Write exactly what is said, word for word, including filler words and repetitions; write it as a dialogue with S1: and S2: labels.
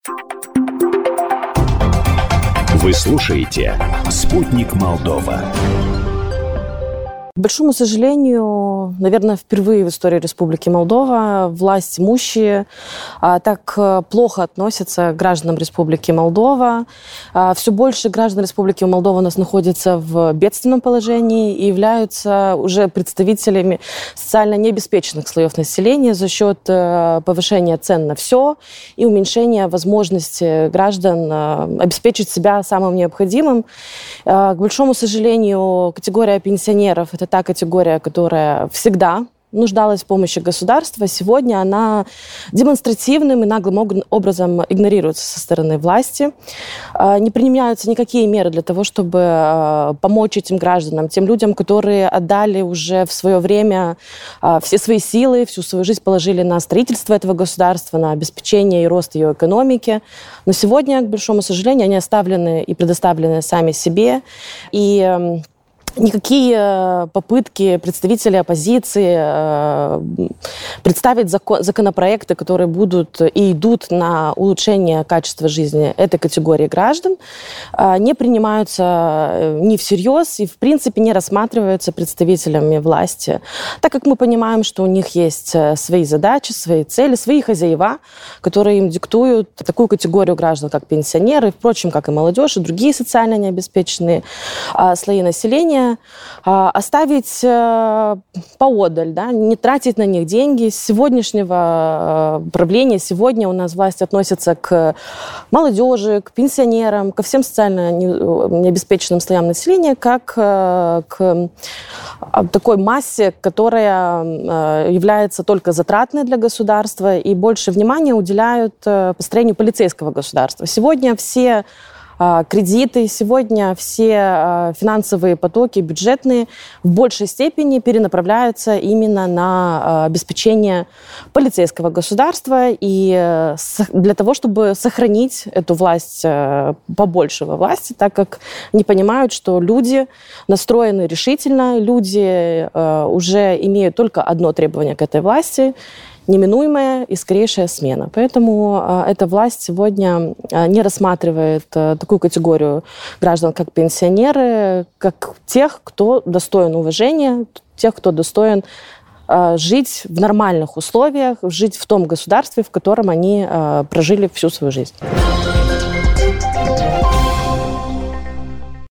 S1: Вы слушаете «Спутник Молдова».
S2: К большому сожалению, наверное, впервые в истории Республики Молдова власть имущие а, так плохо относятся к гражданам Республики Молдова. А, все больше граждан Республики Молдова у нас находятся в бедственном положении и являются уже представителями социально необеспеченных слоев населения за счет а, повышения цен на все и уменьшения возможности граждан а, обеспечить себя самым необходимым. А, к большому сожалению, категория пенсионеров – это та категория, которая всегда нуждалась в помощи государства. Сегодня она демонстративным и наглым образом игнорируется со стороны власти. Не принимаются никакие меры для того, чтобы помочь этим гражданам, тем людям, которые отдали уже в свое время все свои силы, всю свою жизнь положили на строительство этого государства, на обеспечение и рост ее экономики. Но сегодня, к большому сожалению, они оставлены и предоставлены сами себе. И никакие попытки представителей оппозиции представить закон, законопроекты, которые будут и идут на улучшение качества жизни этой категории граждан, не принимаются ни всерьез и, в принципе, не рассматриваются представителями власти, так как мы понимаем, что у них есть свои задачи, свои цели, свои хозяева, которые им диктуют такую категорию граждан, как пенсионеры, впрочем, как и молодежь, и другие социально необеспеченные слои населения, оставить поодаль, да, не тратить на них деньги. С сегодняшнего правления, сегодня у нас власть относится к молодежи, к пенсионерам, ко всем социально необеспеченным слоям населения, как к такой массе, которая является только затратной для государства, и больше внимания уделяют построению полицейского государства. Сегодня все кредиты, сегодня все финансовые потоки бюджетные в большей степени перенаправляются именно на обеспечение полицейского государства и для того, чтобы сохранить эту власть побольше во власти, так как не понимают, что люди настроены решительно, люди уже имеют только одно требование к этой власти – неминуемая и скорейшая смена. Поэтому э, эта власть сегодня э, не рассматривает э, такую категорию граждан, как пенсионеры, как тех, кто достоин уважения, тех, кто достоин э, жить в нормальных условиях, жить в том государстве, в котором они э, прожили всю свою жизнь.